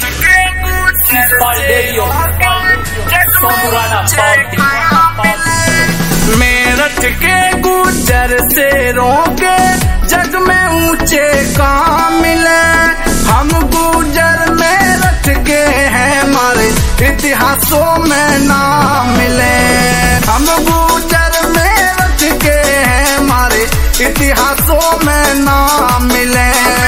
मेरठ के गुजर से रोके जग में ऊंचे काम मिले। हम गुजर मेरठ के हैं, हमारे इतिहासों में नाम मिले। हम गुजर मेरठ के हैं, हमारे इतिहासों में नाम मिले।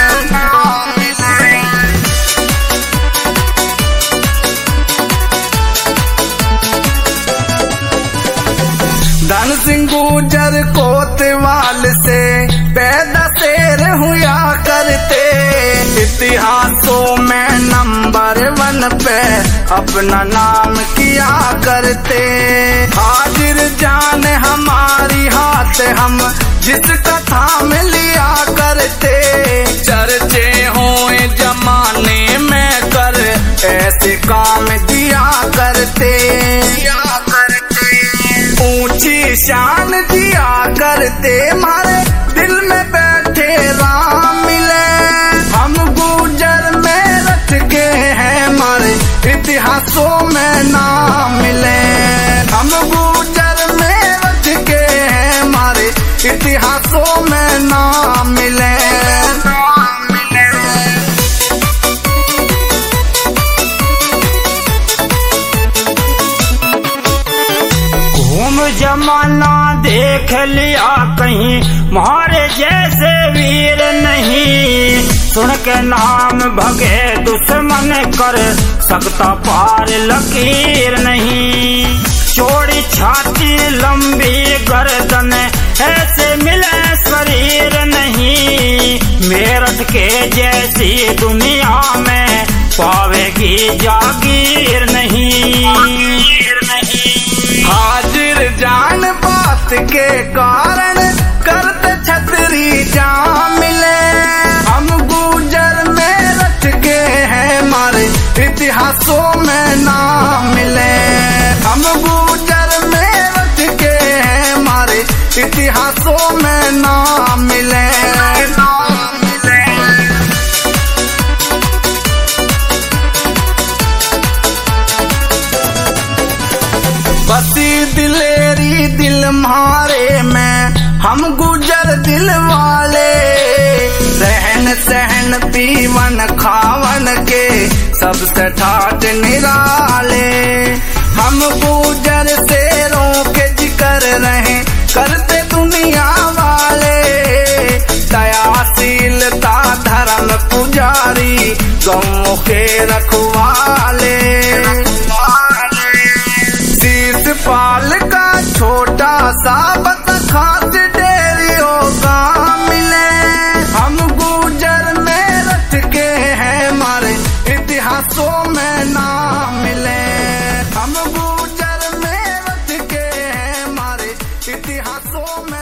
धन सिंह गुजर कोतवाल से पैदा शेर हुआ करते। इतिहासों में नंबर 1 पे अपना नाम किया करते। हाजिर जान हमारी हाथ हम जिस कथा में लिया करते। चर्चे होए जमाने में कर ऐसे काम दिया करते। ऊंची शान दिया करते, मारे दिल में बैठे राम मिले। हम गुजर मेरठ के हैं, हमारे इतिहासों में नाम मिले। हम गुजर मेरठ के हैं, हमारे इतिहासों में नाम मिले। जमाना देख लिया कहीं, तुम्हारे जैसे वीर नहीं। सुन के नाम भगे दुश्मन कर सकता पार लकीर नहीं। चौड़ी छाती लंबी गर्दन ऐसे मिले शरीर नहीं। मेरठ के जैसी दुनिया में पावेगी जागीर नहीं। हाजिर जान बात के कारण करते छतरी जान मिले। हम गुजर मेरठ के हैं, हमारे इतिहासों में नाम मिले। हम गुजर मेरठ के हैं, हमारे इतिहासों में नाम मिले। बसी दिलेरी दिल मारे में हम गुजर दिल वाले। रहन सहन पीवन खावन के सबसे ठाट निराले। हम गुजर शेरों के जिक्र रहे करते दुनिया वाले। दयाशीलता धर्म पुजारी गौ के रखवाले। पाल का छोटा सा बतखास डेरियों का मिले। हम गुजर मेरठ के हैं, हमारे इतिहासों में नाम मिले। हम गुजर मेरठ के हैं, हमारे इतिहासों में